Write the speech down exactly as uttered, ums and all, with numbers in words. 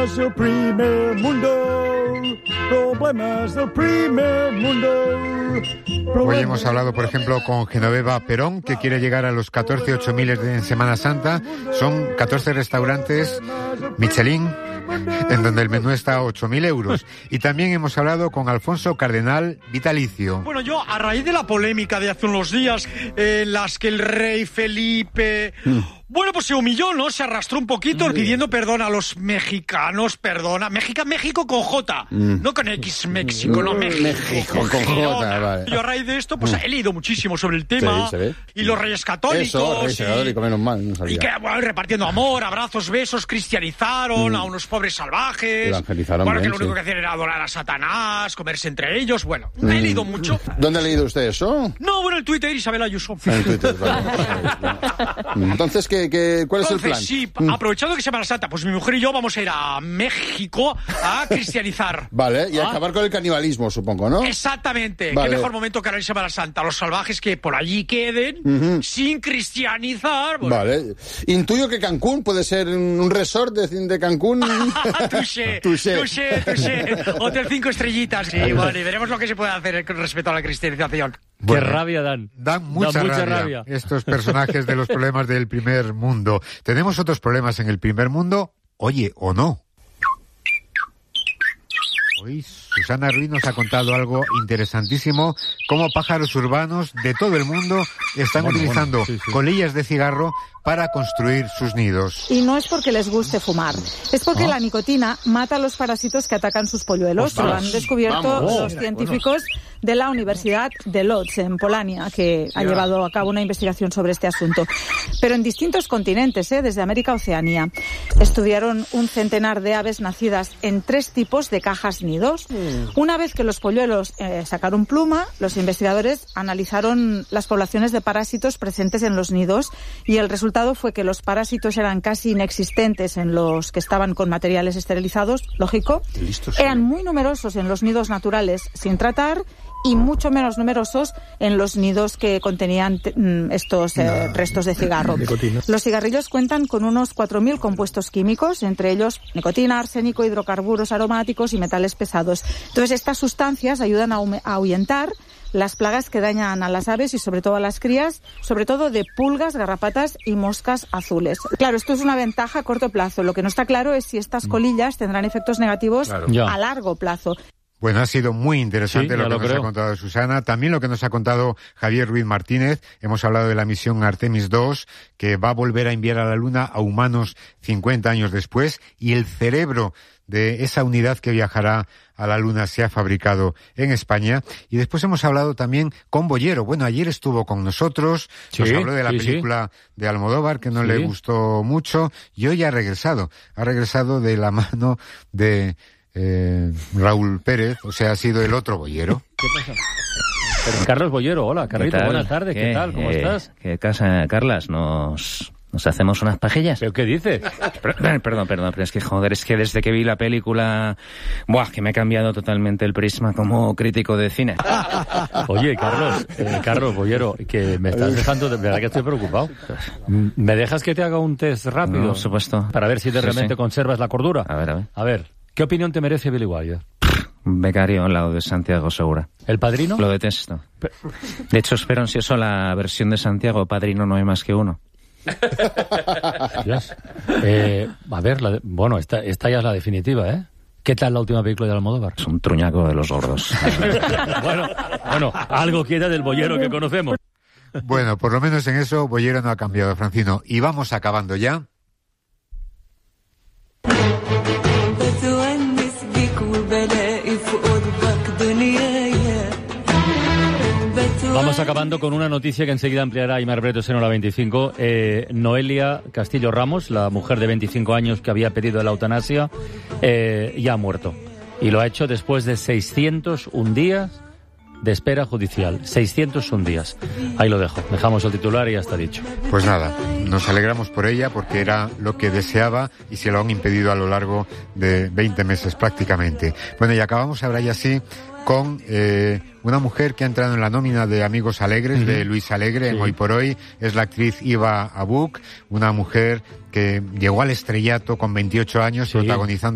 Problemas del primer mundo. Problemas del primer mundo. Hoy hemos hablado, por ejemplo, con Genoveva Perón, que quiere llegar a los catorce ocho mil en Semana Santa. Son catorce restaurantes Michelin, en donde el menú está a ocho mil euros. Y también hemos hablado con Alfonso Cardenal Vitalicio. Bueno, yo, a raíz de la polémica de hace unos días, eh, en las que el rey Felipe... Mm. Bueno, pues se humilló, ¿no? Se arrastró un poquito, mm. pidiendo perdón a los mexicanos, perdona. México, México con J, mm. no con X, México, no, México. México con J, vale. Yo a raíz de esto, pues mm. he leído muchísimo sobre el tema. Sí, y los reyes católicos. Eso, reyes católicos, menos mal, no sabía. Y que, bueno, repartiendo amor, abrazos, besos, cristianizaron mm. a unos pobres salvajes. Evangelizaron Bueno, bien, que lo único sí. que hacían era adorar a Satanás, comerse entre ellos. Bueno, mm. he leído mucho. ¿Dónde ha leído usted eso? No, bueno, en Twitter, Isabel Ayuso. En Twitter, vale. Entonces, ¿qué, qué, ¿cuál es el plan? Sí, aprovechando que se Semana Santa, pues mi mujer y yo vamos a ir a México a cristianizar. Vale, y ¿Ah? acabar con el canibalismo, supongo, ¿no? Exactamente. Vale. Qué mejor momento que ahora en Semana Santa. Los salvajes que por allí queden, uh-huh. sin cristianizar. Bueno. Vale. Intuyo que Cancún puede ser un resort de, de Cancún. Touché, touché, touché, touché. Hotel cinco estrellitas. Sí, bueno, y veremos lo que se puede hacer con respecto a la cristianización. Bueno, qué rabia dan. Dan mucha, dan mucha rabia, rabia estos personajes de los problemas del primer mundo. ¿Tenemos otros problemas en el primer mundo? Oye, ¿o no? Hoy Susana Ruiz nos ha contado algo interesantísimo, cómo pájaros urbanos de todo el mundo están bueno, utilizando bueno, sí, sí. colillas de cigarro para construir sus nidos. Y no es porque les guste fumar, es porque ¿Ah? la nicotina mata a los parásitos que atacan sus polluelos. Pues lo han descubierto vamos. los oh, científicos bueno. de la Universidad de Łódź, en Polonia, que ha yeah. llevado a cabo una investigación sobre este asunto. Pero en distintos continentes, ¿eh? desde América a Oceanía. Estudiaron un centenar de aves nacidas en tres tipos de cajas nidos. Mm. Una vez que los polluelos eh, sacaron pluma, los investigadores analizaron las poblaciones de parásitos presentes en los nidos y el resultado fue que los parásitos eran casi inexistentes en los que estaban con materiales esterilizados, lógico. Listos, eran muy numerosos en los nidos naturales sin tratar y mucho menos numerosos en los nidos que contenían t- estos eh, no. restos de cigarro. Los cigarrillos cuentan con unos cuatro mil compuestos químicos, entre ellos nicotina, arsénico, hidrocarburos aromáticos y metales pesados. Entonces, estas sustancias ayudan a, hum- a ahuyentar las plagas que dañan a las aves y sobre todo a las crías, sobre todo de pulgas, garrapatas y moscas azules. Claro, esto es una ventaja a corto plazo. Lo que no está claro es si estas colillas tendrán efectos negativos claro. a largo plazo. Bueno, ha sido muy interesante sí, lo que lo nos creo. ha contado Susana. También lo que nos ha contado Javier Ruiz Martínez. Hemos hablado de la misión Artemis dos, que va a volver a enviar a la Luna a humanos cincuenta años después, y el cerebro de esa unidad que viajará a la Luna se ha fabricado en España. Y después hemos hablado también con Bollero. Bueno, ayer estuvo con nosotros, sí, nos habló de la sí, película sí. de Almodóvar, que no sí. le gustó mucho, y hoy ha regresado. Ha regresado de la mano de eh, Raúl Pérez, o sea, ha sido el otro Bollero. ¿Qué pasa? Pero Carlos Bollero, hola, Carlito, buenas tardes, ¿qué, ¿qué tal? ¿Cómo eh, estás? ¿Qué casa, Carlas? Nos... ¿Nos hacemos unas pajillas? ¿Pero qué dices? Perdón, perdón, perdón, pero es que, joder, es que desde que vi la película... Buah, que me ha cambiado totalmente el prisma como crítico de cine. Oye, Carlos, eh, Carlos Bollero, que me estás dejando... De verdad que estoy preocupado. ¿Me dejas que te haga un test rápido? No, por supuesto. Para ver si de sí, realmente sí. conservas la cordura. A ver, a ver. A ver, ¿qué opinión te merece Billy Wilder? Becario al lado de Santiago Segura. ¿El Padrino? Lo detesto. De hecho, espero ansioso la versión de Santiago. Padrino no hay más que uno. eh, a ver, la de, bueno, esta, esta ya es la definitiva, ¿eh? ¿Qué tal la última película de Almodóvar? Es un truñaco de los gordos. bueno, bueno, algo queda del Bollero que conocemos. Bueno, por lo menos en eso Bollero no ha cambiado, Francino. Y vamos acabando ya. Vamos acabando con una noticia que enseguida ampliará Aimar Bretos en Hora veinticinco. Eh, Noelia Castillo Ramos, la mujer de veinticinco años que había pedido la eutanasia, eh, ya ha muerto. Y lo ha hecho después de seiscientos un días de espera judicial. seiscientos un días. Ahí lo dejo. Dejamos el titular y ya está dicho. Pues nada, nos alegramos por ella porque era lo que deseaba y se lo han impedido a lo largo de veinte meses prácticamente. Bueno, y acabamos ahora ya sí con eh, una mujer que ha entrado en la nómina de Amigos Alegres, uh-huh. de Luis Alegre, sí. en Hoy por Hoy. Es la actriz Iva Abuk, una mujer que llegó al estrellato con veintiocho años, sí. protagonizando